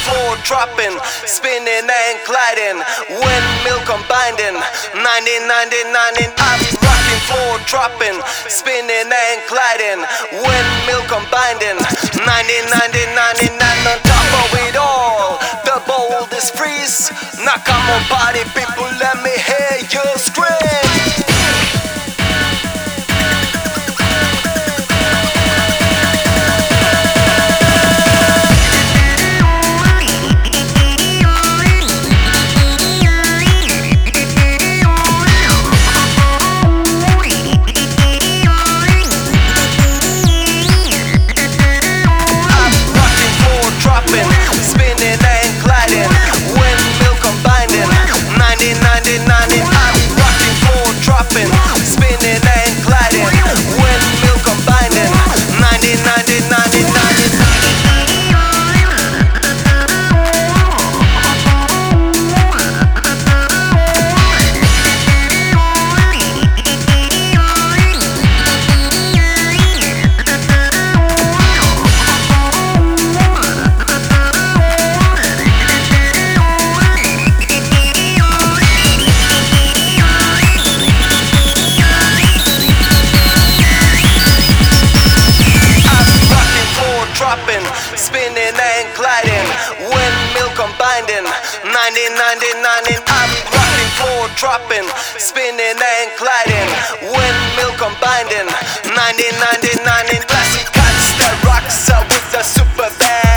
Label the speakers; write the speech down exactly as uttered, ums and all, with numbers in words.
Speaker 1: floor dropping, spinning and gliding, windmill combining, nineteen ninety-nine. I'm rocking, floor dropping, spinning and gliding, windmill combining, nineteen ninety-nine. And on top of it all, the boldest freeze. Now come on, party people, let me hear you scream. Spinning and gliding, windmill combining, nineteen ninety-nine. I'm rocking, floor dropping, spinning and gliding, windmill combining, nineteen ninety-nine. Classic cuts that rocks out with the super band.